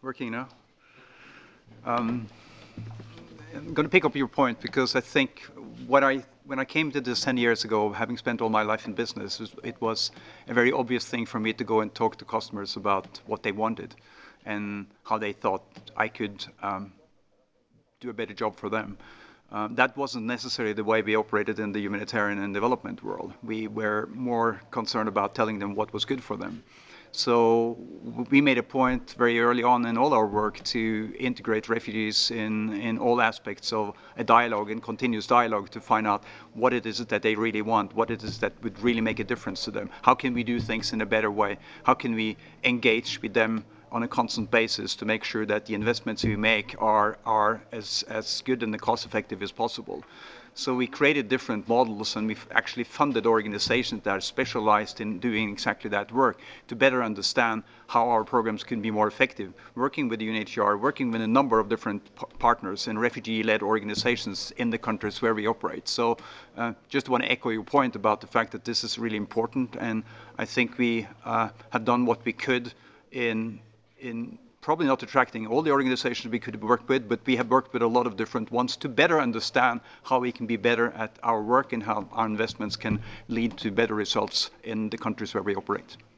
Working now. Um, I'm going to pick up your point because I think when I came to this 10 years ago, having spent all my life in business, it was a very obvious thing for me to go and talk to customers about what they wanted and how they thought I could do a better job for them. That wasn't necessarily the way we operated in the humanitarian and development world. We were more concerned about telling them what was good for them. So we made a point very early on in all our work to integrate refugees in all aspects of a dialogue and continuous dialogue to find out what it is that they really want, what it is that would really make a difference to them. How can we do things in a better way? How can we engage with them on a constant basis to make sure that the investments we make are as good and cost effective as possible. So we created different models and we've actually funded organizations that are specialized in doing exactly that work to better understand how our programs can be more effective. Working with the UNHCR, working with a number of different partners and refugee-led organizations in the countries where we operate. So just want to echo your point about the fact that this is really important, and I think we have done what we could in probably not attracting all the organizations we could work with, but we have worked with a lot of different ones to better understand how we can be better at our work and how our investments can lead to better results in the countries where we operate.